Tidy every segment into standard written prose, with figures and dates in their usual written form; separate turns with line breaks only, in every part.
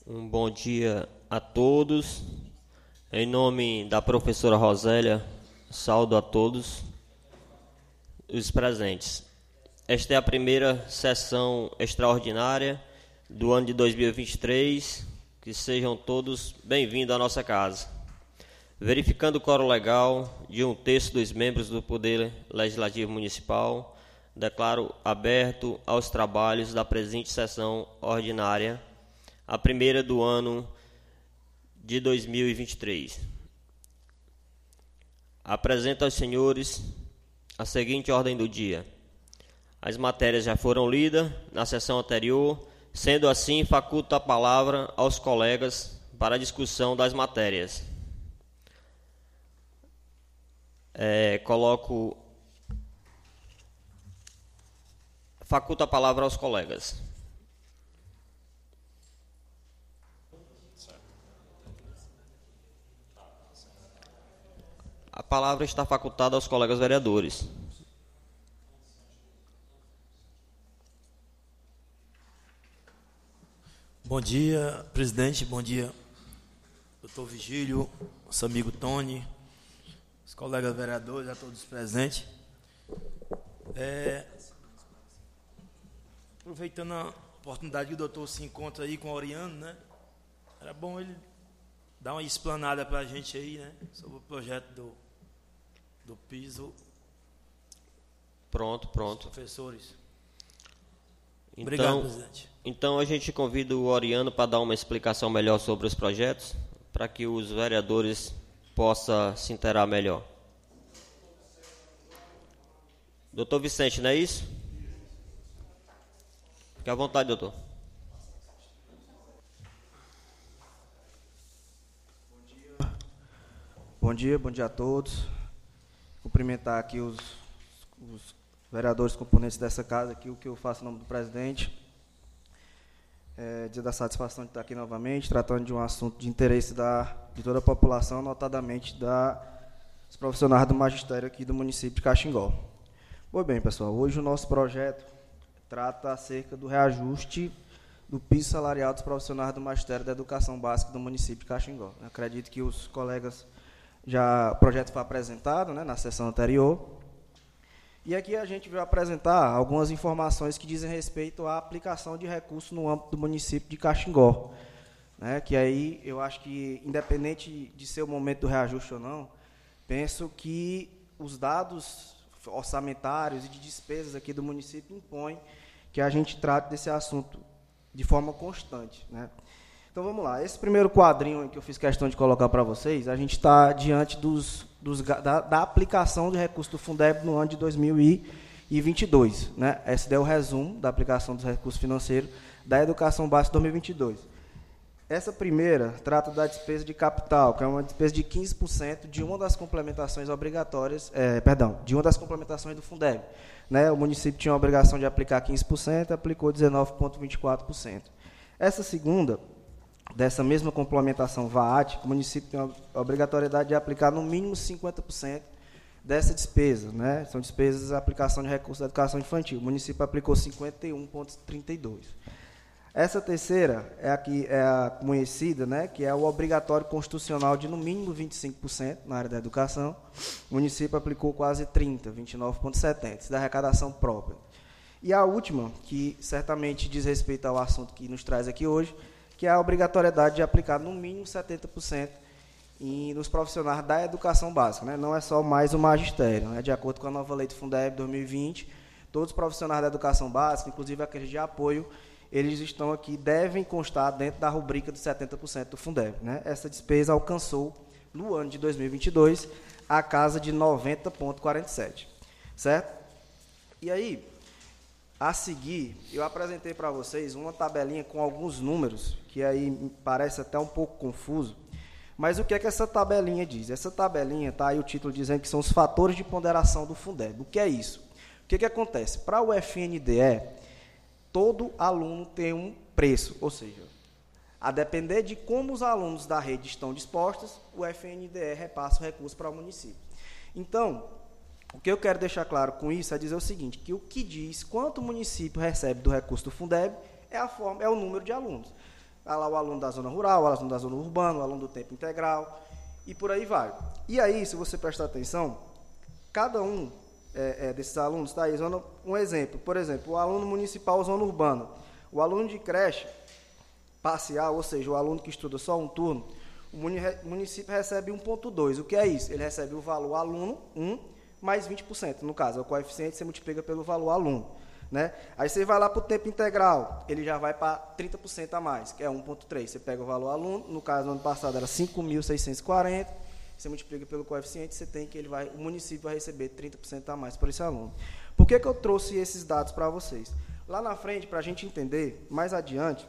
Um bom dia a todos. Em nome da professora Rosélia, saúdo a todos os presentes. Esta é a primeira sessão extraordinária do ano de 2023. Que sejam todos bem-vindos à nossa casa. Verificando o quórum legal de 1/3 dos membros do Poder Legislativo Municipal, declaro aberto aos trabalhos da presente sessão ordinária, a primeira do ano de 2023. Apresento aos senhores a seguinte ordem do dia. As matérias já foram lidas na sessão anterior, sendo assim, faculto a palavra aos colegas para a discussão das matérias. Faculto a palavra aos colegas. A palavra está facultada aos colegas vereadores.
Bom dia, presidente. Bom dia, doutor Vigílio, nosso amigo Tony, os colegas vereadores, a todos presentes. Aproveitando a oportunidade que o doutor se encontra aí com o Oriano, né? Era bom ele dar uma explanada para a gente aí, né? Sobre o projeto do piso.
Pronto.
Professores.
Então,
obrigado, presidente.
Então a gente convida o Oriano para dar uma explicação melhor sobre os projetos, para que os vereadores possam se inteirar melhor. Doutor Vicente, não é isso? Fique à vontade, doutor.
Bom dia a todos. Cumprimentar aqui os vereadores componentes dessa casa, aqui o que eu faço em nome do presidente. Dia da satisfação de estar aqui novamente, tratando de um assunto de interesse de toda a população, notadamente dos profissionais do magistério aqui do município de Caxingó. Pois bem, pessoal, hoje o nosso projeto trata acerca do reajuste do piso salarial dos profissionais do magistério da educação básica do município de Caxingó. Eu acredito que os colegas o projeto foi apresentado, né, na sessão anterior. E aqui a gente vai apresentar algumas informações que dizem respeito à aplicação de recursos no âmbito do município de Caxingó, né, que aí eu acho que, independente de ser o momento do reajuste ou não, penso que os dados orçamentários e de despesas aqui do município impõem que a gente trate desse assunto de forma constante, né. Então, vamos lá. Esse primeiro quadrinho que eu fiz questão de colocar para vocês, a gente está diante da aplicação de recursos do Fundeb no ano de 2022. Né? Esse é o resumo da aplicação dos recursos financeiros da Educação Básica 2022. Essa primeira trata da despesa de capital, que é uma despesa de 15% de uma das complementações obrigatórias, de uma das complementações do Fundeb. Né? O município tinha a obrigação de aplicar 15%, aplicou 19,24%. Essa segunda, dessa mesma complementação VAAT, o município tem a obrigatoriedade de aplicar no mínimo 50% dessa despesa, né? São despesas de aplicação de recursos da educação infantil. O município aplicou 51,32%. Essa terceira é a conhecida, né, que é o obrigatório constitucional de no mínimo 25% na área da educação. O município aplicou quase 30%, 29,70%, isso da arrecadação própria. E a última, que certamente diz respeito ao assunto que nos traz aqui hoje, que é a obrigatoriedade de aplicar no mínimo 70% nos profissionais da educação básica, né? Não é só mais o magistério, né? De acordo com a nova lei do Fundeb 2020, todos os profissionais da educação básica, inclusive aqueles de apoio, eles estão aqui, devem constar dentro da rubrica dos 70% do Fundeb, né? Essa despesa alcançou, no ano de 2022, a casa de 90,47%, certo? E aí, a seguir, eu apresentei para vocês uma tabelinha com alguns números, que aí me parece até um pouco confuso, mas o que é que essa tabelinha diz? Essa tabelinha, está aí o título dizendo que são os fatores de ponderação do Fundeb. O que é isso? O que acontece? Para o FNDE, todo aluno tem um preço, ou seja, a depender de como os alunos da rede estão dispostos, o FNDE repassa o recurso para o município. Então, o que eu quero deixar claro com isso é dizer o seguinte, que o que diz quanto o município recebe do recurso do Fundeb é o número de alunos. Há lá o aluno da zona rural, o aluno da zona urbana, o aluno do tempo integral, e por aí vai. E aí, se você prestar atenção, cada um desses alunos, tá aí, um exemplo, por exemplo, o aluno municipal zona urbana, o aluno de creche parcial, ou seja, o aluno que estuda só um turno, o município recebe 1,2. O que é isso? Ele recebe o valor aluno, 1, mais 20%. No caso, é o coeficiente, você multiplica pelo valor aluno. Né? Aí você vai lá para o tempo integral, ele já vai para 30% a mais, que é 1,3. Você pega o valor aluno, no caso, no ano passado era 5.640, você multiplica pelo coeficiente, você tem que o município vai receber 30% a mais por esse aluno. Por que eu trouxe esses dados para vocês? Lá na frente, para a gente entender, mais adiante,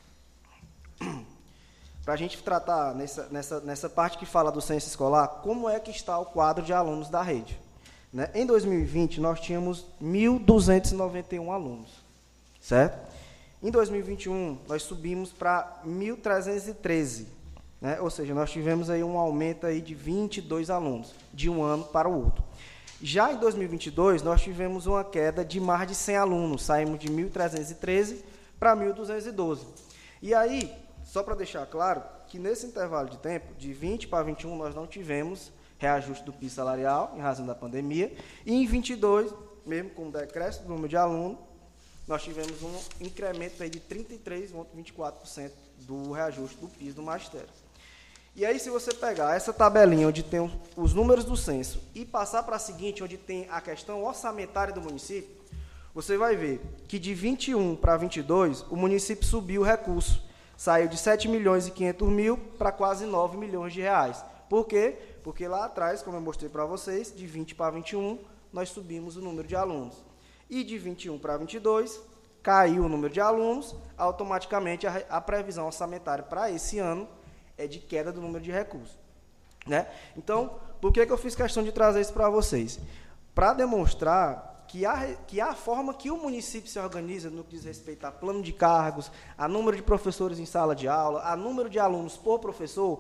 para a gente tratar nessa parte que fala do censo escolar, como é que está o quadro de alunos da rede. Né? Em 2020, nós tínhamos 1.291 alunos, certo? Em 2021, nós subimos para 1.313, né? Ou seja, nós tivemos aí um aumento aí de 22 alunos, de um ano para o outro. Já em 2022, nós tivemos uma queda de mais de 100 alunos, saímos de 1.313 para 1.212. E aí, só para deixar claro, que nesse intervalo de tempo, de 20 para 21, nós não tivemos reajuste do piso salarial, em razão da pandemia, e em 22, mesmo com o decréscimo do número de alunos, nós tivemos um incremento aí de 33,24% do reajuste do piso do magistério. E aí, se você pegar essa tabelinha, onde tem os números do censo, e passar para a seguinte, onde tem a questão orçamentária do município, você vai ver que de 21 para 22, o município subiu o recurso, saiu de 7.500.000 para quase 9 milhões de reais. Por quê? Porque lá atrás, como eu mostrei para vocês, de 20 para 21, nós subimos o número de alunos. E de 21 para 22, caiu o número de alunos, automaticamente a previsão orçamentária para esse ano é de queda do número de recursos. Né? Então, por que eu fiz questão de trazer isso para vocês? Para demonstrar que a forma que o município se organiza no que diz respeito a plano de cargos, a número de professores em sala de aula, a número de alunos por professor,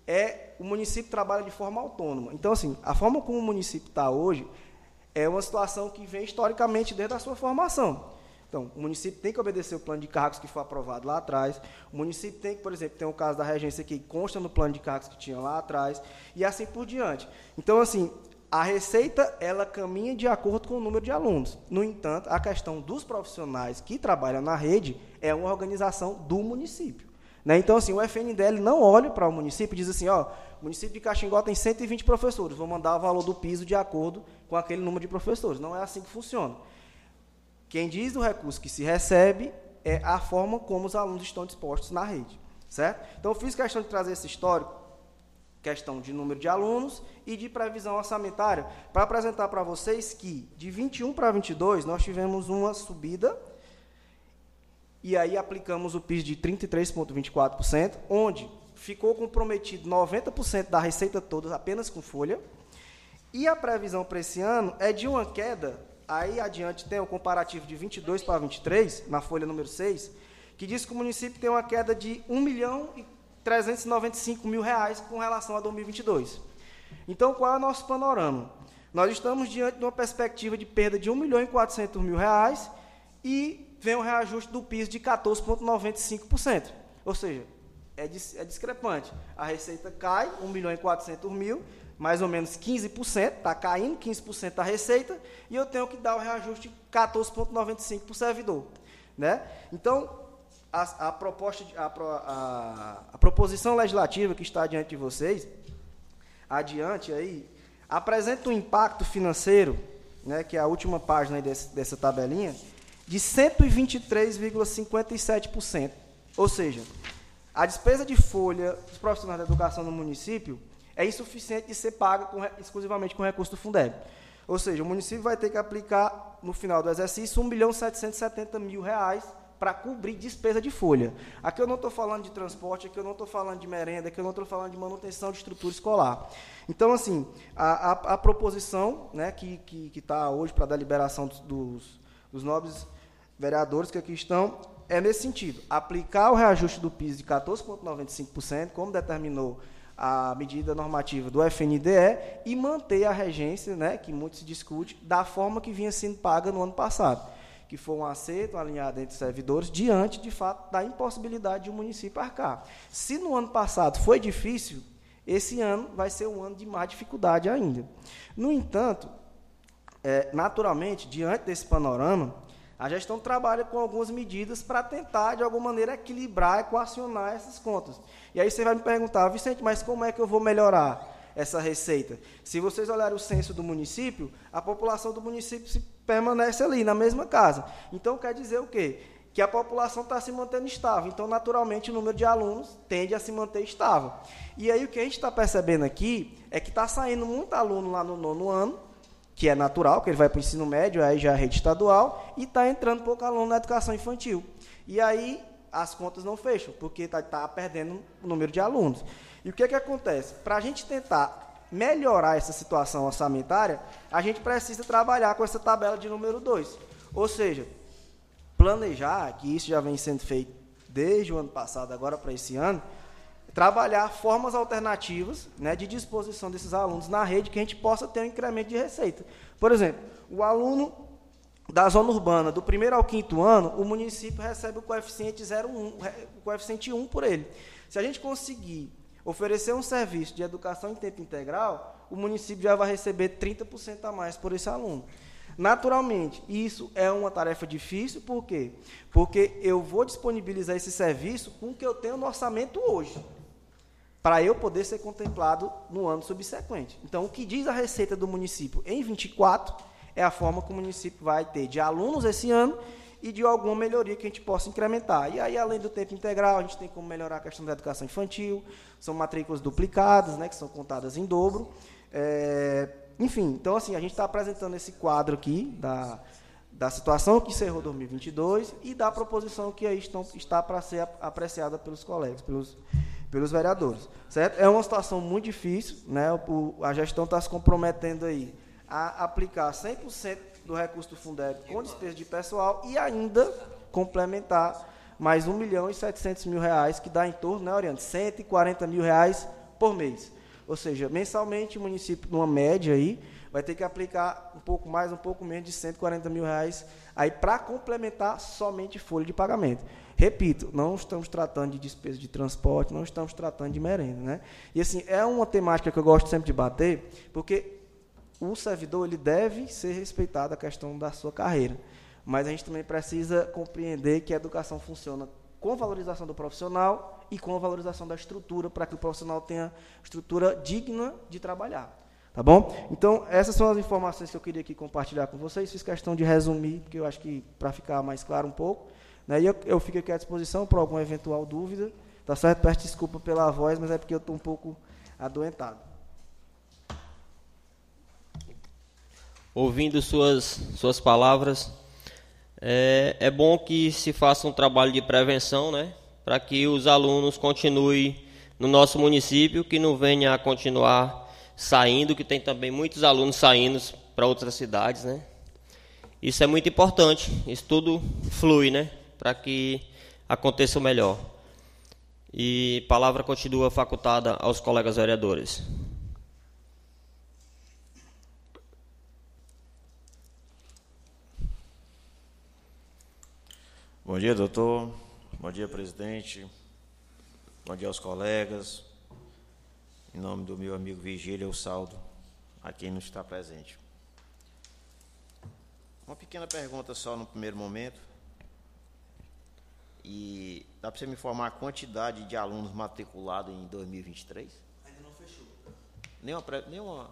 o município trabalha de forma autônoma. Então, assim, a forma como o município está hoje é uma situação que vem historicamente desde a sua formação. Então, o município tem que obedecer o plano de cargos que foi aprovado lá atrás. O município tem que, por exemplo, tem o caso da regência que consta no plano de cargos que tinha lá atrás, e assim por diante. Então, assim, a receita, ela caminha de acordo com o número de alunos. No entanto, a questão dos profissionais que trabalham na rede é uma organização do município. Né? Então, assim, o FNDL não olha para o município e diz assim, ó, o município de Caxingó tem 120 professores, vou mandar o valor do piso de acordo com aquele número de professores. Não é assim que funciona. Quem diz do recurso que se recebe é a forma como os alunos estão dispostos na rede. Certo? Então, eu fiz questão de trazer esse histórico, questão de número de alunos e de previsão orçamentária, para apresentar para vocês que, de 21 para 22, nós tivemos uma subida, e aí aplicamos o PIS de 33,24%, onde ficou comprometido 90% da receita toda apenas com folha, e a previsão para esse ano é de uma queda, aí adiante tem o comparativo de 22 para 23, na folha número 6, que diz que o município tem uma queda de R$1.395.000 com relação a 2022. Então, qual é o nosso panorama? Nós estamos diante de uma perspectiva de perda de R$1.400.000 e vem um reajuste do PIS de 14,95%. Ou seja, é discrepante. A receita cai, R$1.400.000, mais ou menos 15%, está caindo 15% da receita, e eu tenho que dar o reajuste de 14,95% para o servidor. Né? Então, a proposição legislativa que está diante de vocês, adiante aí, apresenta um impacto financeiro, né, que é a última página aí dessa tabelinha, de 123,57%. Ou seja, a despesa de folha dos profissionais da educação no município é insuficiente de ser paga exclusivamente com recurso do Fundeb. Ou seja, o município vai ter que aplicar, no final do exercício, R$1.770.000 para cobrir despesa de folha. Aqui eu não estou falando de transporte, aqui eu não estou falando de merenda, aqui eu não estou falando de manutenção de estrutura escolar. Então, assim, a proposição, né, que está hoje para a deliberação dos nobres vereadores que aqui estão, é nesse sentido, aplicar o reajuste do PIS de 14,95%, como determinou a medida normativa do FNDE, e manter a regência, né, que muito se discute, da forma que vinha sendo paga no ano passado, que foi um acerto alinhado entre os servidores, diante, de fato, da impossibilidade de o município arcar. Se no ano passado foi difícil, esse ano vai ser um ano de mais dificuldade ainda. No entanto, naturalmente, diante desse panorama, a gestão trabalha com algumas medidas para tentar, de alguma maneira, equilibrar, equacionar essas contas. E aí você vai me perguntar, Vicente, mas como é que eu vou melhorar essa receita? Se vocês olharem o censo do município, a população do município permanece ali, na mesma casa. Então, quer dizer o quê? Que a população está se mantendo estável. Então, naturalmente, o número de alunos tende a se manter estável. E aí, o que a gente está percebendo aqui é que está saindo muito aluno lá no 9º ano, que é natural, que ele vai para o ensino médio, aí já é rede estadual, e está entrando pouco aluno na educação infantil. E aí, as contas não fecham, porque está perdendo o número de alunos. E o que acontece? Para a gente tentar melhorar essa situação orçamentária, a gente precisa trabalhar com essa tabela de número 2. Ou seja, planejar, que isso já vem sendo feito desde o ano passado, agora para esse ano, trabalhar formas alternativas, né, de disposição desses alunos na rede, que a gente possa ter um incremento de receita. Por exemplo, o aluno da zona urbana, do 1º ao 5º ano, o município recebe o coeficiente 0,1, o coeficiente 1 por ele. Se a gente conseguir oferecer um serviço de educação em tempo integral, o município já vai receber 30% a mais por esse aluno. Naturalmente, isso é uma tarefa difícil, por quê? Porque eu vou disponibilizar esse serviço com o que eu tenho no orçamento hoje, para eu poder ser contemplado no ano subsequente. Então, o que diz a receita do município em 24 é a forma que o município vai ter de alunos esse ano e de alguma melhoria que a gente possa incrementar. E aí, além do tempo integral, a gente tem como melhorar a questão da educação infantil, são matrículas duplicadas, né, que são contadas em dobro. Enfim, então, assim, a gente está apresentando esse quadro aqui da situação que encerrou 2022 e da proposição que aí está para ser apreciada pelos colegas, pelos vereadores, certo? É uma situação muito difícil, né? A gestão está se comprometendo aí a aplicar 100% do recurso do Fundeb com despesa de pessoal e ainda complementar mais R$1.700.000, que dá em torno, né, Oriane, R$140 mil por mês. Ou seja, mensalmente o município, numa média aí, vai ter que aplicar um pouco mais, um pouco menos de R$140 mil aí para complementar somente folha de pagamento. Repito, não estamos tratando de despesa de transporte, não estamos tratando de merenda, né? E assim, é uma temática que eu gosto sempre de bater, porque o servidor ele deve ser respeitado a questão da sua carreira, mas a gente também precisa compreender que a educação funciona com valorização do profissional e com a valorização da estrutura, para que o profissional tenha estrutura digna de trabalhar. Tá bom? Então, essas são as informações que eu queria aqui compartilhar com vocês. Fiz questão de resumir, porque eu acho que para ficar mais claro um pouco, né? E eu fico aqui à disposição para alguma eventual dúvida. Tá certo? Peço desculpa pela voz, mas é porque eu estou um pouco adoentado.
Ouvindo suas palavras, é bom que se faça um trabalho de prevenção, né? Para que os alunos continuem no nosso município, que não venha a continuar saindo, que tem também muitos alunos saindo para outras cidades, né? Isso é muito importante, isso tudo flui, né? Para que aconteça o melhor. E a palavra continua facultada aos colegas vereadores.
Bom dia, doutor. Bom dia, presidente. Bom dia aos colegas. Em nome do meu amigo Vigília, eu saldo a quem não está presente. Uma pequena pergunta só no primeiro momento. E dá para você me informar a quantidade de alunos matriculados em 2023?
Ainda não fechou.
Nenhuma...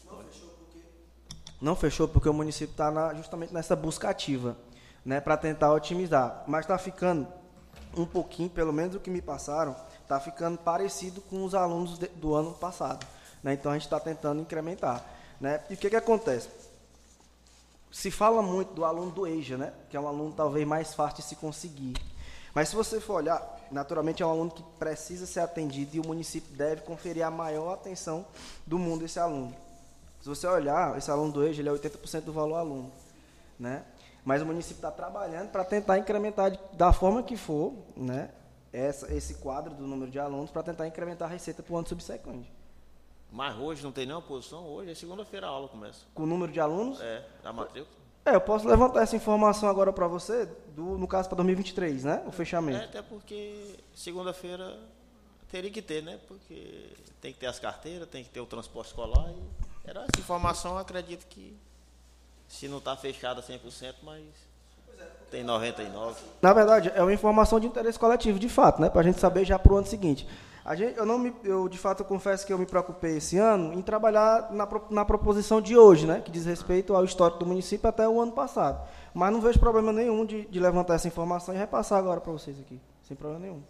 Não fechou porque o município está justamente nessa busca ativa, né, para tentar otimizar. Mas está ficando um pouquinho, pelo menos o que me passaram, está ficando parecido com os alunos do ano passado, né? Então a gente está tentando incrementar, né? E o que acontece? Se fala muito do aluno do EJA, né? Que é um aluno talvez mais fácil de se conseguir. Mas se você for olhar, naturalmente é um aluno que precisa ser atendido e o município deve conferir a maior atenção do mundo a esse aluno. Se você olhar, esse aluno do EJA, ele é 80% do valor aluno, né? Mas o município está trabalhando para tentar incrementar da forma que for, né, esse quadro do número de alunos para tentar incrementar a receita para o ano subsequente.
Mas hoje não tem nenhuma posição? Hoje é segunda-feira a aula começa.
Com o número de alunos?
Da matrícula.
Eu posso levantar essa informação agora para você, no caso para 2023, né? O fechamento.
Até porque segunda-feira teria que ter, né? Porque tem que ter as carteiras, tem que ter o transporte escolar. E era essa informação, eu acredito que, se não está fechada 100%, mas tem 99%.
Na verdade, é uma informação de interesse coletivo, de fato, né? Para a gente saber já para o ano seguinte. Eu, de fato, eu confesso que eu me preocupei esse ano em trabalhar na proposição de hoje, né? Que diz respeito ao histórico do município até o ano passado. Mas não vejo problema nenhum de levantar essa informação e repassar agora para vocês aqui. Sem problema nenhum.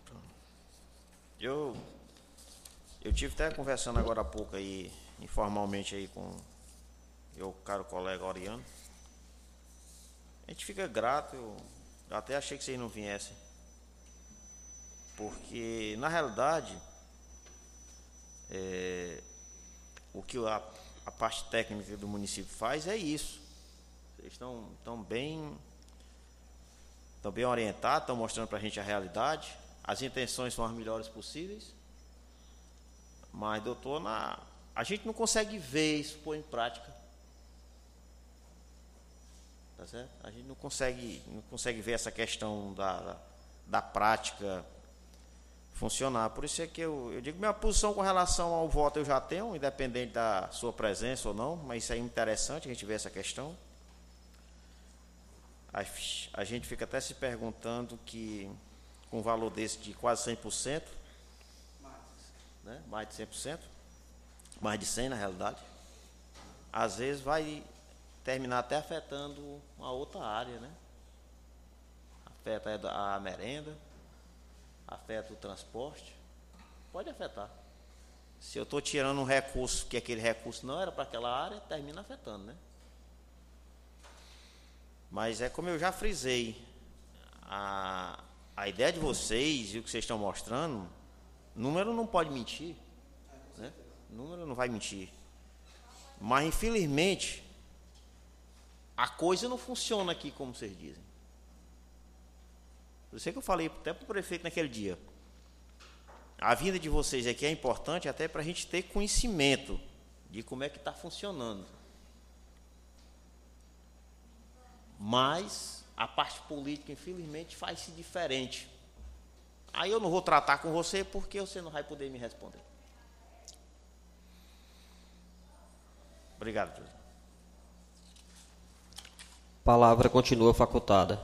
Eu tive até conversando agora há pouco aí, informalmente aí com meu caro colega Oriano. A gente fica grato, eu até achei que vocês não viessem. Porque, na realidade, o que a parte técnica do município faz é isso. Vocês estão bem orientados, estão mostrando para a gente a realidade. As intenções são as melhores possíveis. Mas, doutor, a gente não consegue ver isso pôr em prática. Tá certo? A gente não consegue ver essa questão da prática funcionar. Por isso é que eu digo, minha posição com relação ao voto eu já tenho, independente da sua presença ou não, mas isso é interessante a gente ver essa questão. A gente fica até se perguntando que, com um valor desse de quase 100%, né, mais de 100%, mais de 100% na realidade, às vezes vai terminar até afetando uma outra área, né? Afeta a merenda, afeta o transporte, pode afetar. Se eu estou tirando um recurso, que aquele recurso não era para aquela área, termina afetando, né? Mas é como eu já frisei, a ideia de vocês e o que vocês estão mostrando, número não pode mentir, né? Número não vai mentir. Mas, infelizmente, a coisa não funciona aqui como vocês dizem. Por isso é que eu falei até para o prefeito naquele dia. A vinda de vocês aqui é importante até para a gente ter conhecimento de como é que está funcionando. Mas a parte política, infelizmente, faz-se diferente. Aí eu não vou tratar com você porque você não vai poder me responder. Obrigado, José.
A palavra continua facultada.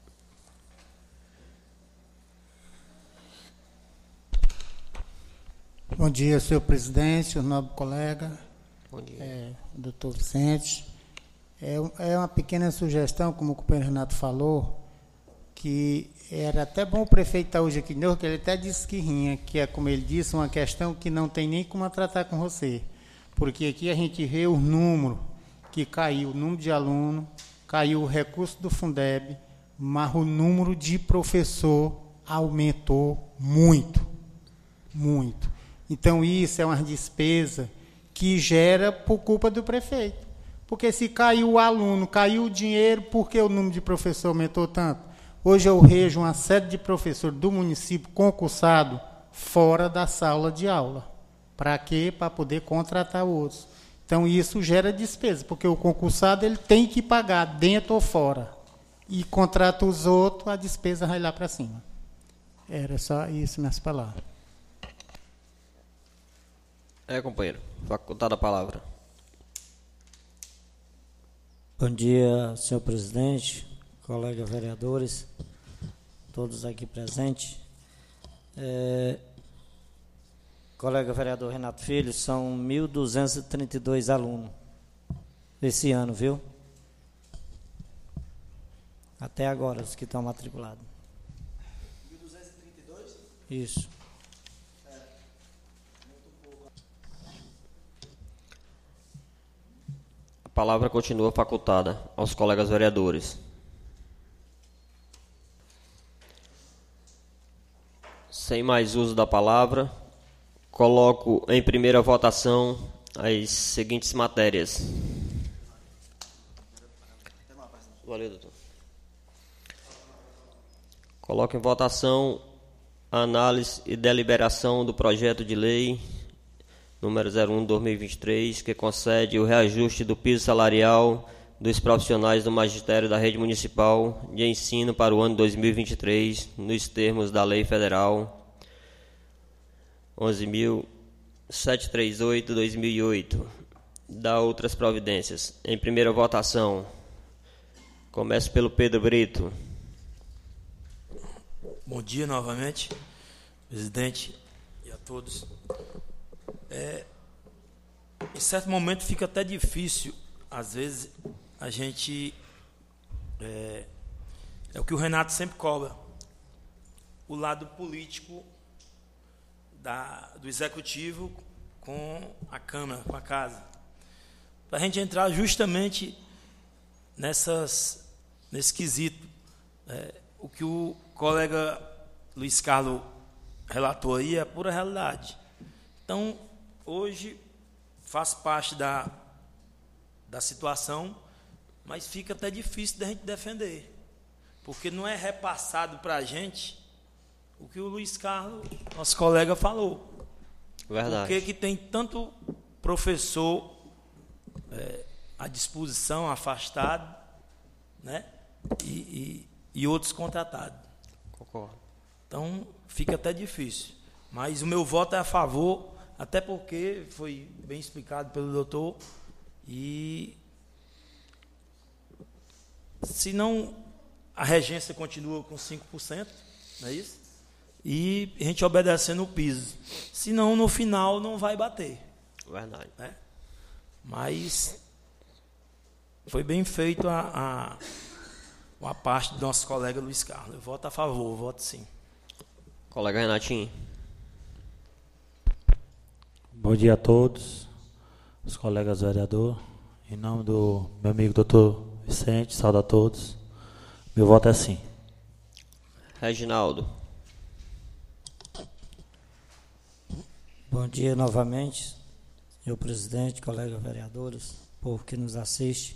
Bom dia, senhor presidente, senhor nobre colega.
Bom dia.
Doutor Vicente. É uma pequena sugestão, como o companheiro Renato falou, que era até bom o prefeito estar hoje aqui de novo, que ele até disse que rinha, que é, como ele disse, uma questão que não tem nem como tratar com você. Porque aqui a gente vê o número que caiu, o número de aluno, caiu o recurso do Fundeb, mas o número de professor aumentou muito, muito. Então, isso é uma despesa que gera por culpa do prefeito. Porque se caiu o aluno, caiu o dinheiro, por que o número de professor aumentou tanto? Hoje eu vejo uma série de professores do município concursado fora da sala de aula. Para quê? Para poder contratar outros. Então, isso gera despesa, porque o concursado ele tem que pagar dentro ou fora. E contrata os outros, a despesa vai lá para cima. Era só isso, minhas palavras.
Companheiro, facultada a palavra.
Bom dia, senhor presidente, colegas vereadores, todos aqui presentes. Colega vereador Renato Filho, são 1.232 alunos esse ano, viu? Até agora, os que estão matriculados. 1.232? Isso.
A palavra continua facultada aos colegas vereadores. Sem mais uso da palavra, coloco em primeira votação as seguintes matérias. Valeu, doutor. Coloco em votação a análise e deliberação do projeto de lei número 01/2023, que concede o reajuste do piso salarial dos profissionais do magistério da rede municipal de ensino para o ano 2023, nos termos da Lei Federal 11.738/2008, da outras providências. Em primeira votação, começo pelo Pedro Brito.
Bom dia novamente, presidente, e a todos. Em certo momento fica até difícil, às vezes, a gente... É o que o Renato sempre cobra, o lado político do executivo com a Câmara, com a Casa. Para a gente entrar justamente nesse quesito. O que o colega Luiz Carlos relatou aí é a pura realidade. Então, hoje, faz parte da situação, mas fica até difícil da gente defender, porque não é repassado para a gente o que o Luiz Carlos, nosso colega, falou.
Verdade.
Por que tem tanto professor à disposição, afastado, né? E outros contratados.
Concordo.
Então, fica até difícil. Mas o meu voto é a favor, até porque foi bem explicado pelo doutor. E se não, a regência continua com 5%, não é isso? E a gente obedecendo o piso. Senão, no final, não vai bater.
Verdade.
Né? Mas foi bem feito a parte do nosso colega Luiz Carlos. Eu voto a favor, eu voto sim.
Colega Renatinho.
Bom dia a todos, os colegas vereadores. Em nome do meu amigo doutor Vicente, saúdo a todos. Meu voto é sim.
Reginaldo.
Bom dia novamente, senhor presidente, colegas vereadores, povo que nos assiste.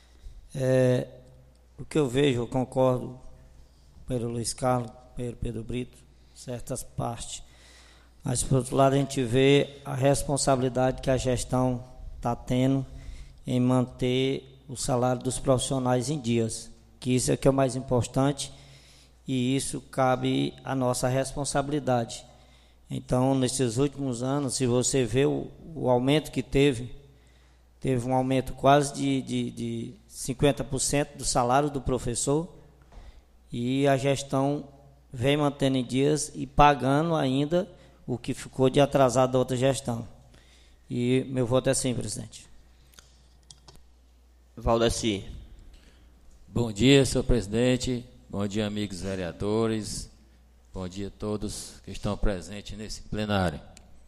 O que eu vejo, eu concordo pelo Luiz Carlos, pelo Pedro Brito, certas partes. Mas, por outro lado, a gente vê a responsabilidade que a gestão está tendo em manter o salário dos profissionais em dias, que isso é que é o mais importante e isso cabe à nossa responsabilidade. Então, nesses últimos anos, se você vê o aumento que teve um aumento quase de 50% do salário do professor e a gestão vem mantendo em dias e pagando ainda o que ficou de atrasado da outra gestão. E meu voto é sim, presidente.
Valdeci.
Bom dia, senhor presidente. Bom dia, amigos vereadores. Bom dia a todos que estão presentes nesse plenário.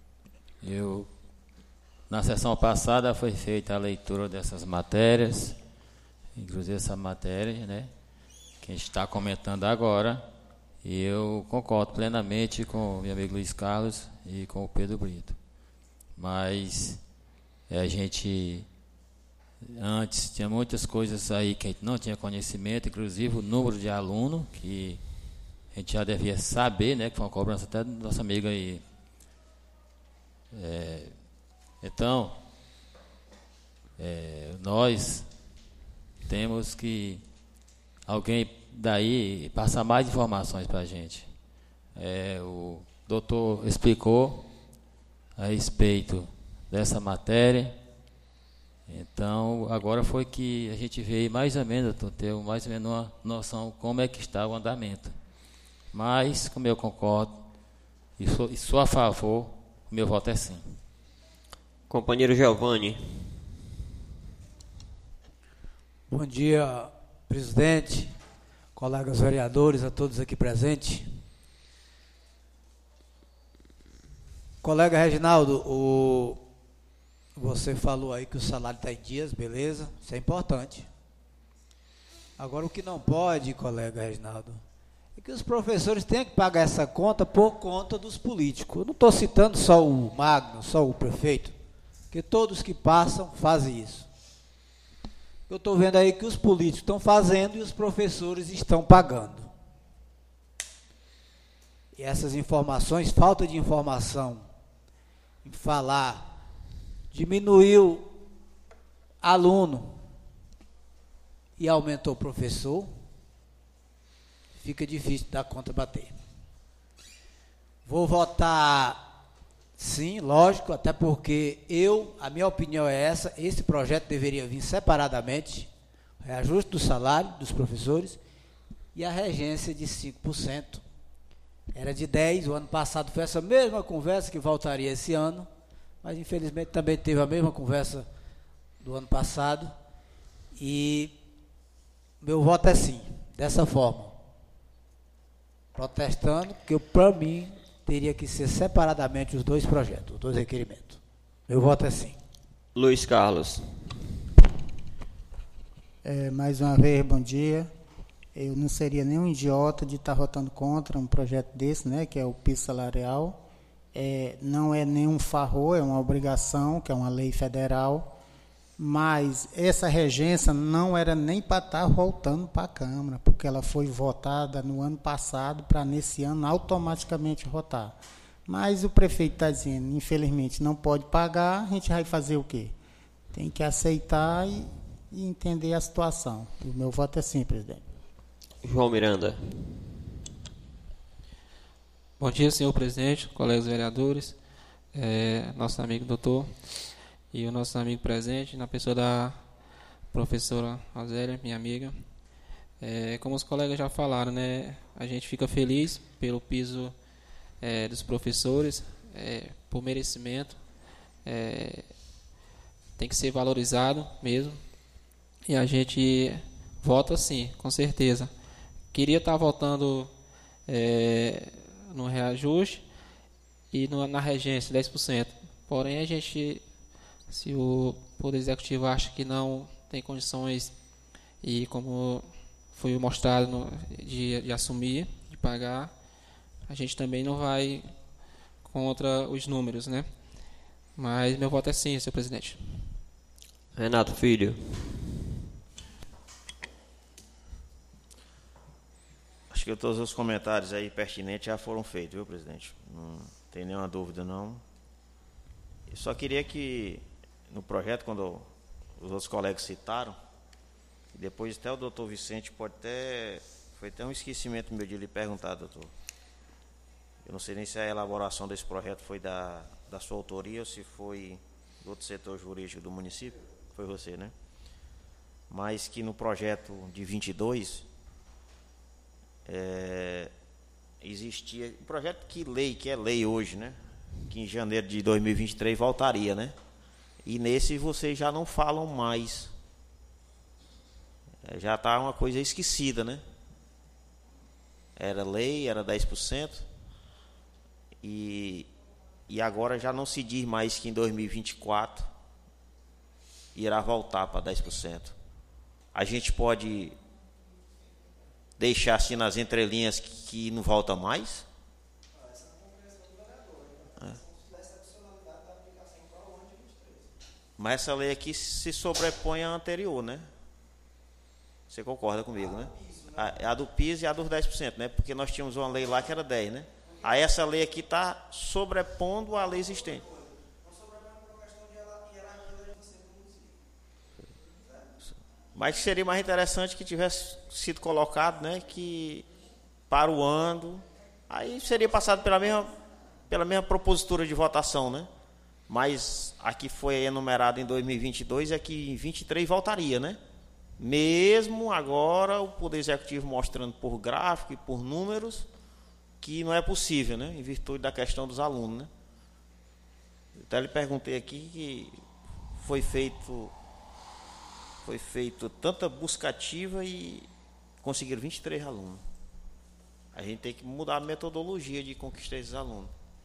Na sessão passada foi feita a leitura dessas matérias, inclusive essa matéria, né, que a gente está comentando agora, e eu concordo plenamente com o meu amigo Luiz Carlos e com o Pedro Brito. Mas a gente antes tinha muitas coisas aí que a gente não tinha conhecimento, inclusive o número de alunos, que a gente já devia saber, né, que foi uma cobrança até do nosso amigo aí. Então, nós temos que alguém daí passar mais informações para a gente. O doutor explicou a respeito dessa matéria. Então, agora foi que a gente veio mais ou menos, ter mais ou menos uma noção como é que está o andamento. Mas, como eu concordo e sou a favor, o meu voto é sim.
Companheiro Giovanni.
Bom dia, presidente, colegas vereadores, a todos aqui presentes. Colega Reginaldo, você falou aí que o salário está em dias, beleza, isso é importante. Agora, o que não pode, colega Reginaldo, é que os professores têm que pagar essa conta por conta dos políticos. Eu não estou citando só o Magno, só o prefeito, porque todos que passam fazem isso. Eu estou vendo aí que os políticos estão fazendo e os professores estão pagando. E essas informações, falta de informação, em falar, diminuiu aluno, e aumentou o professor, fica difícil dar conta bater. Vou votar sim, lógico, até porque a minha opinião é essa, esse projeto deveria vir separadamente, reajuste do salário dos professores e a regência de 5%. Era de 10%, o ano passado foi essa mesma conversa que voltaria esse ano, mas infelizmente também teve a mesma conversa do ano passado, e meu voto é sim, dessa forma, protestando, que para mim teria que ser separadamente os dois projetos, os dois requerimentos. Meu voto é sim.
Luiz Carlos.
Mais uma vez, bom dia. Eu não seria nenhum idiota de estar votando contra um projeto desse, né, que é o piso salarial. Não é nenhum favor, é uma obrigação, que é uma lei federal, mas essa regência não era nem para estar voltando para a Câmara, porque ela foi votada no ano passado para nesse ano automaticamente votar. Mas o prefeito está dizendo, infelizmente, não pode pagar, a gente vai fazer o quê? Tem que aceitar e entender a situação. O meu voto é sim, presidente.
João Miranda.
Bom dia, senhor presidente, colegas vereadores, nosso amigo doutor e o nosso amigo presente, na pessoa da professora Rosélia, minha amiga. Como os colegas já falaram, né, a gente fica feliz pelo piso dos professores, por merecimento, tem que ser valorizado mesmo, e a gente vota sim, com certeza. Queria estar votando no reajuste e na regência, 10%. Porém, a gente, se o Poder Executivo acha que não tem condições, e como foi mostrado, de assumir, de pagar, a gente também não vai contra os números, né? Mas meu voto é sim, senhor presidente.
Renato Filho.
Acho que todos os comentários aí pertinentes já foram feitos, viu, presidente? Não tem nenhuma dúvida, não. Eu só queria que, no projeto, quando os outros colegas citaram, depois até o doutor Vicente foi até um esquecimento meu de lhe perguntar, doutor. Eu não sei nem se a elaboração desse projeto foi da sua autoria ou se foi do outro setor jurídico do município. Foi você, né? Mas que no projeto de 22... existia um projeto que é lei hoje, né? Que em janeiro de 2023 voltaria, né? E nesse vocês já não falam mais. Já está uma coisa esquecida, né? Era lei, era 10%, e agora já não se diz mais que em 2024 irá voltar para 10%. A gente pode deixar assim nas entrelinhas que não volta mais? Mas essa lei aqui se sobrepõe à anterior, né? Você concorda comigo, né? A do PIS e a dos 10%, né? Porque nós tínhamos uma lei lá que era 10%, né? Aí essa lei aqui está sobrepondo a lei existente. Mas seria mais interessante que tivesse sido colocado, né, que para o ano, aí seria passado pela mesma propositura de votação, né? Mas aqui foi enumerado em 2022 e aqui em 23 voltaria, né? Mesmo agora o Poder Executivo mostrando por gráfico e por números que não é possível, né? Em virtude da questão dos alunos, né? Eu até lhe perguntei aqui que foi feito tanta buscativa e conseguiram 23 alunos. A gente tem que mudar a metodologia de conquistar esses alunos.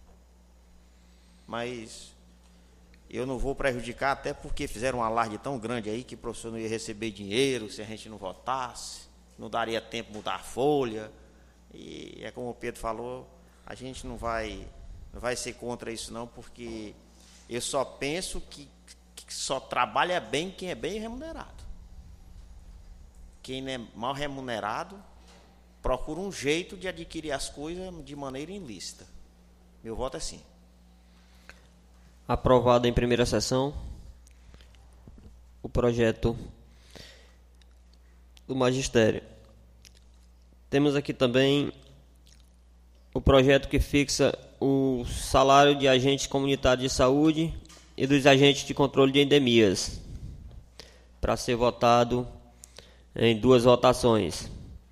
Mas eu não vou prejudicar, até porque fizeram um alarde tão grande aí que o professor não ia receber dinheiro se a gente não votasse, não daria tempo de mudar a folha. E é como o Pedro falou, a gente não vai ser contra isso não, porque eu só penso que só trabalha bem quem é bem remunerado. Quem é mal remunerado procura um jeito de adquirir as coisas de maneira ilícita. Meu voto é sim.
Aprovado em primeira sessão o projeto do magistério. Temos aqui também o projeto que fixa o salário de agentes comunitários de saúde e dos agentes de controle de endemias, para ser votado em 2 votações.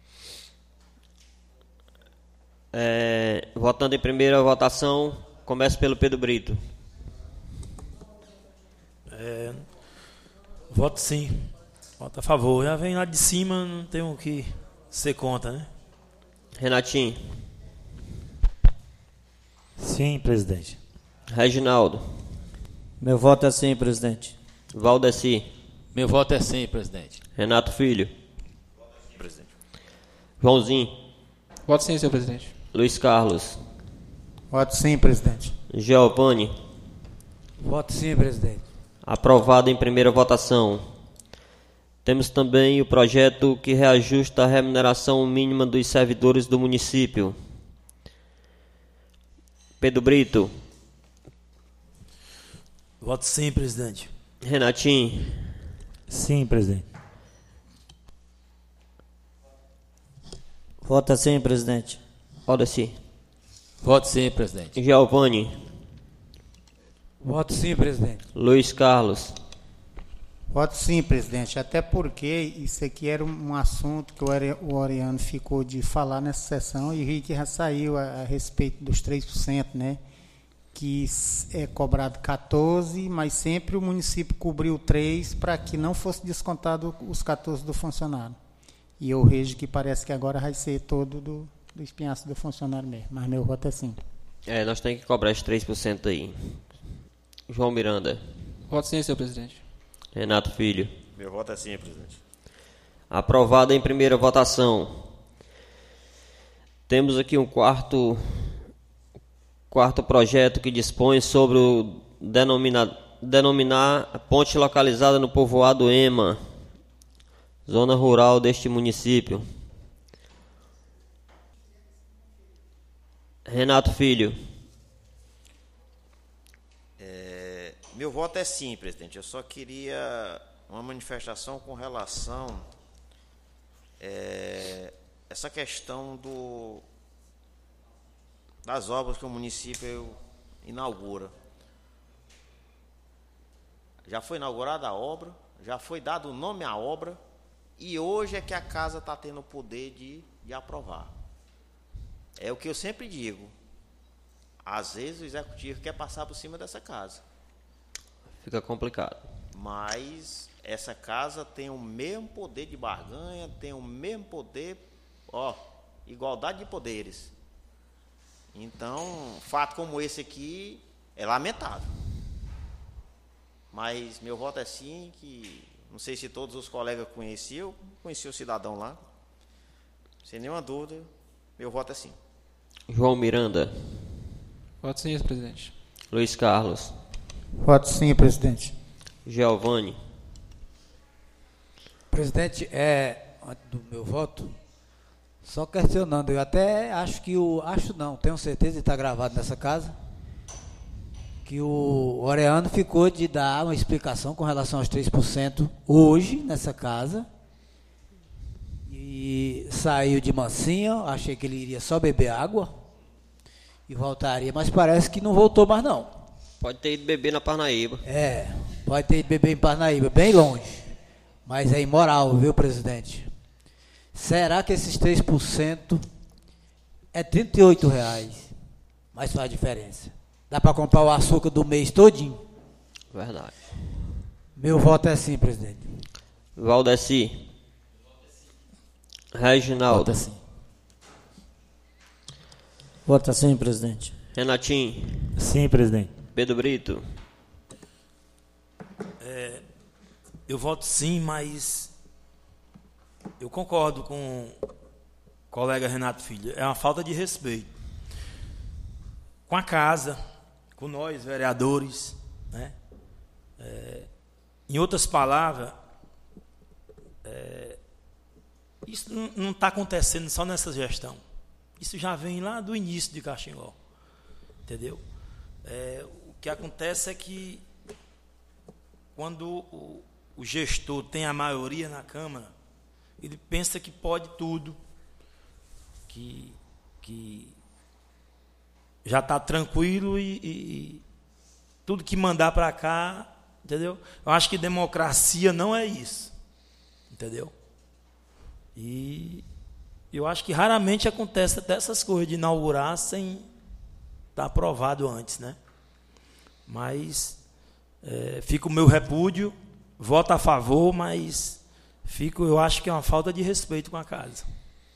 Votando em primeira votação, começo pelo Pedro Brito.
Voto sim. Voto a favor. Já vem lá de cima, não tem o que ser contra, né?
Renatinho.
Sim, presidente.
Reginaldo.
Meu voto é sim, presidente.
Valdeci.
Meu voto é sim, presidente.
Renato Filho.
Presidente.
Joãozinho.
Voto sim, senhor presidente.
Luiz Carlos.
Voto sim, presidente.
Giovanni.
Voto sim, presidente.
Aprovado em primeira votação. Temos também o projeto que reajusta a remuneração mínima dos servidores do município. Pedro Brito.
Voto sim, presidente.
Renatinho.
Sim, presidente.
Voto sim, presidente.
Valdeci.
Voto sim, presidente.
Giovanni.
Voto sim, presidente.
Luiz Carlos.
Voto sim, presidente. Até porque isso aqui era um assunto que o Oriano ficou de falar nessa sessão e vi que já saiu a respeito dos 3%, né? Que é cobrado 14%, mas sempre o município cobriu 3% para que não fosse descontado os 14% do funcionário. E eu vejo que parece que agora vai ser todo do espinhaço do funcionário mesmo. Mas meu voto é sim.
Nós temos que cobrar esses 3% aí. João Miranda.
Voto sim, senhor presidente.
Renato Filho.
Meu voto é sim, presidente.
Aprovado em primeira votação. Temos aqui um quarto projeto que dispõe sobre o denominar a ponte localizada no povoado Ema, zona rural deste município. Renato Filho.
Meu voto é sim, presidente. Eu só queria uma manifestação com relação essa questão das obras que o município inaugura. Já foi inaugurada a obra, já foi dado o nome à obra e hoje é que a casa está tendo o poder de aprovar. É o que eu sempre digo. Às vezes o executivo quer passar por cima dessa casa.
Fica complicado.
Mas essa casa tem o mesmo poder de barganha, tem o mesmo poder, igualdade de poderes. Então, fato como esse aqui é lamentável. Mas meu voto é sim, que não sei se todos os colegas conheciam o cidadão lá. Sem nenhuma dúvida, meu voto é sim.
João Miranda.
Voto sim, senhor presidente.
Luiz Carlos.
Voto sim, presidente.
Giovanni.
Presidente, antes do meu voto, só questionando, eu até acho que tenho certeza de estar gravado nessa casa, que o Oriano ficou de dar uma explicação com relação aos 3% hoje nessa casa, e saiu de mansinho, achei que ele iria só beber água e voltaria, mas parece que não voltou mais não.
Pode ter ido beber na Parnaíba.
Pode ter ido beber em Parnaíba, bem longe. Mas é imoral, viu, presidente? Será que esses 3% é R$38? Mas faz diferença. Dá para comprar o açúcar do mês todinho?
Verdade.
Meu voto é sim, presidente.
Valdeci. Reginaldo.
Voto sim.
Voto sim, presidente.
Renatinho.
Sim, presidente.
Pedro Brito.
Eu voto sim, mas eu concordo com o colega Renato Filho. É uma falta de respeito com a casa, com nós, vereadores, né? Em outras palavras, isso não está acontecendo só nessa gestão. Isso já vem lá do início de Caxingó. Entendeu? O que acontece é que quando o gestor tem a maioria na Câmara, ele pensa que pode tudo, que já está tranquilo e tudo que mandar para cá, entendeu? Eu acho que democracia não é isso, entendeu? E eu acho que raramente acontece até essas coisas de inaugurar sem estar aprovado antes, né? Mas fica o meu repúdio, voto a favor, mas eu acho que é uma falta de respeito com a casa.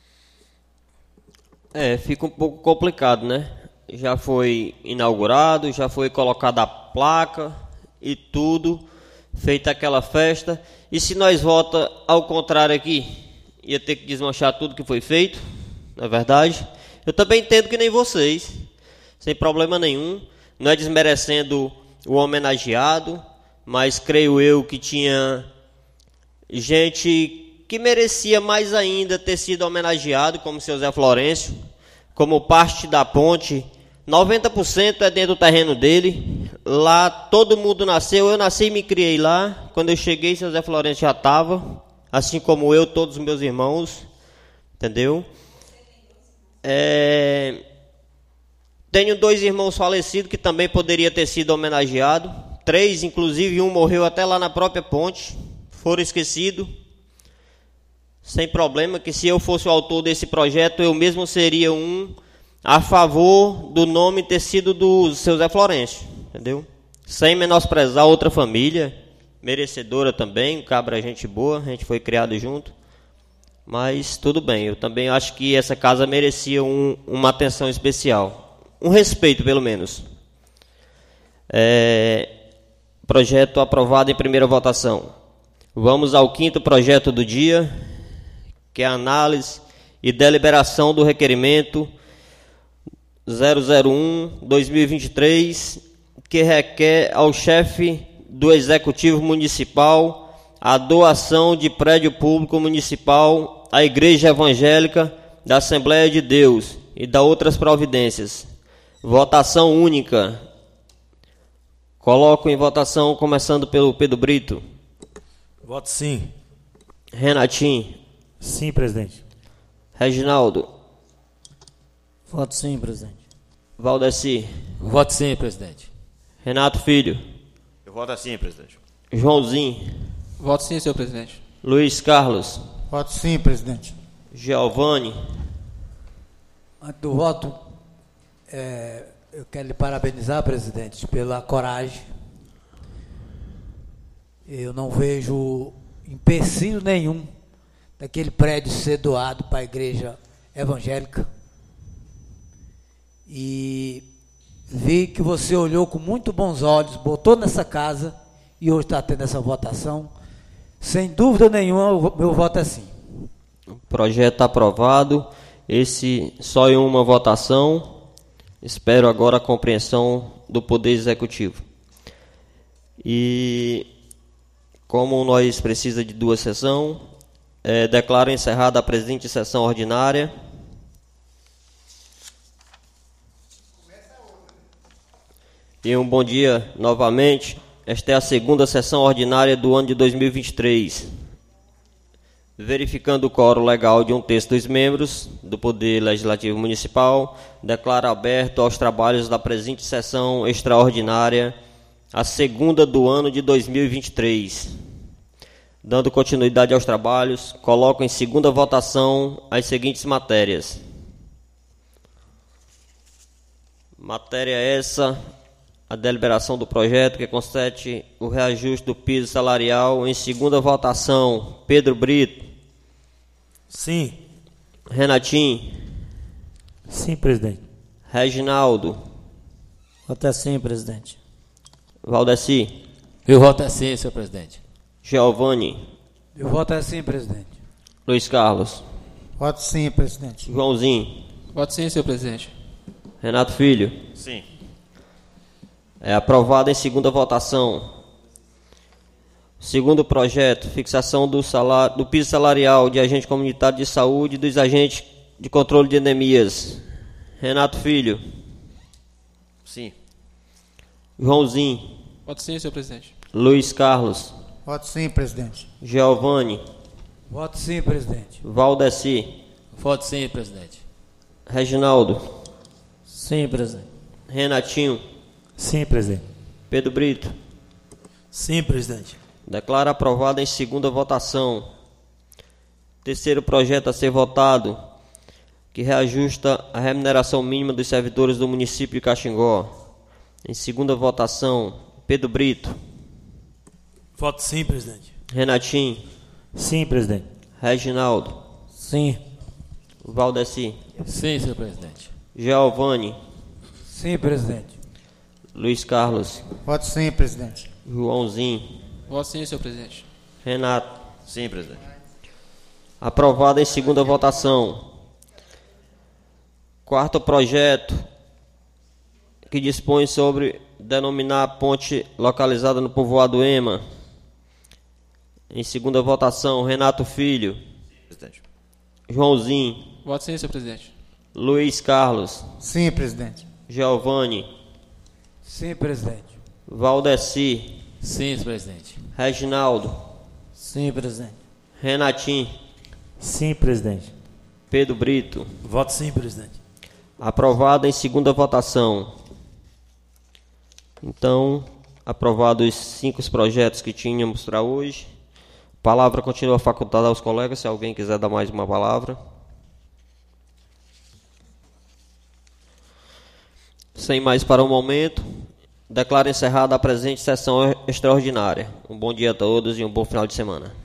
Fica um pouco complicado, né? Já foi inaugurado, já foi colocada a placa e tudo, feita aquela festa. E se nós vota ao contrário aqui, ia ter que desmanchar tudo que foi feito, na verdade. Eu também entendo que nem vocês, sem problema nenhum. Não é desmerecendo o homenageado, mas creio eu que tinha gente que merecia mais ainda ter sido homenageado, como o seu Zé Florencio, como parte da ponte. 90% é dentro do terreno dele. Lá todo mundo nasceu, eu nasci e me criei lá. Quando eu cheguei, seu Zé Florencio já estava, assim como eu, todos os meus irmãos, entendeu? Tenho 2 irmãos falecidos que também poderia ter sido homenageado. 3, inclusive, um morreu até lá na própria ponte. Foram esquecidos. Sem problema, que se eu fosse o autor desse projeto, eu mesmo seria a favor do nome ter sido do seu Zé Florencio, entendeu? Sem menosprezar outra família, merecedora também, o cabra é gente boa, a gente foi criado junto. Mas tudo bem, eu também acho que essa casa merecia uma atenção especial. Um respeito, pelo menos. Projeto aprovado em primeira votação. Vamos ao 5º projeto do dia, que é a análise e deliberação do requerimento 001-2023, que requer ao chefe do Executivo Municipal a doação de prédio público municipal à Igreja Evangélica da Assembleia de Deus e da outras providências. Votação única. Coloco em votação, começando pelo Pedro Brito.
Voto sim.
Renatinho.
Sim, presidente.
Reginaldo.
Voto sim, presidente.
Valdeci.
Voto sim, presidente.
Renato Filho.
Eu voto assim, presidente.
Joãozinho.
Voto sim, senhor presidente.
Luiz Carlos.
Voto sim, presidente.
Giovanni.
Antes do voto, eu quero lhe parabenizar, presidente, pela coragem. Eu não vejo empecilho nenhum daquele prédio ser doado para a igreja evangélica. E vi que você olhou com muito bons olhos, botou nessa casa e hoje está tendo essa votação. Sem dúvida nenhuma, o meu voto é sim.
O projeto aprovado. Esse só em uma votação. Espero agora a compreensão do Poder Executivo. E como nós precisamos de 2 sessões, declaro encerrada a presente sessão ordinária. E um bom dia novamente. Esta é a 2ª sessão ordinária do ano de 2023. Verificando o quórum legal de 1/3 dos membros do Poder Legislativo Municipal, declaro aberto aos trabalhos da presente sessão extraordinária, a 2ª do ano de 2023. Dando continuidade aos trabalhos, coloco em 2ª votação as seguintes matérias. Matéria essa: a deliberação do projeto que constate o reajuste do piso salarial. Em 2ª votação, Pedro Brito.
Sim.
Renatinho.
Sim, presidente.
Reginaldo.
Voto é sim, presidente.
Valdeci.
Eu voto é sim, senhor presidente.
Giovanni.
Eu voto é sim, presidente.
Luiz Carlos.
Voto sim, presidente.
Joãozinho.
Voto sim, senhor presidente.
Renato Filho.
Sim.
É aprovado em 2ª votação. 2º projeto, fixação do piso salarial de agente comunitário de saúde e dos agentes de controle de endemias. Renato Filho.
Sim.
Joãozinho.
Voto sim, senhor presidente.
Luiz Carlos.
Voto sim, presidente.
Giovanni.
Voto sim, presidente.
Valdeci.
Voto sim, presidente.
Reginaldo.
Sim, presidente.
Renatinho.
Sim, presidente.
Pedro Brito.
Sim, presidente.
Declaro aprovado em segunda votação. Terceiro projeto a ser votado, que reajusta a remuneração mínima dos servidores do município de Caxingó. Em segunda votação, Pedro Brito.
Voto sim, presidente.
Renatinho.
Sim, presidente.
Reginaldo.
Sim.
Valdeci.
Sim, senhor presidente.
Giovanni.
Sim, presidente.
Luiz Carlos.
Voto sim, presidente.
Joãozinho.
Voto sim, senhor presidente.
Renato.
Sim, presidente.
Aprovado em segunda votação. Quarto projeto, que dispõe sobre denominar a ponte localizada no povoado Ema. Em segunda votação, Renato Filho.
Presidente.
Joãozinho.
Voto sim, senhor presidente.
Luiz Carlos.
Sim, presidente.
Giovanni.
Sim, presidente.
Valdeci.
Sim, senhor presidente.
Reginaldo.
Sim, presidente.
Renatinho.
Sim, presidente.
Pedro Brito.
Voto sim, presidente.
Aprovado em segunda votação. Então, aprovados os 5 projetos que tínhamos para hoje. A palavra continua facultada aos colegas, se alguém quiser dar mais uma palavra. Sem mais para o momento, declaro encerrada a presente sessão extraordinária. Um bom dia a todos e um bom final de semana.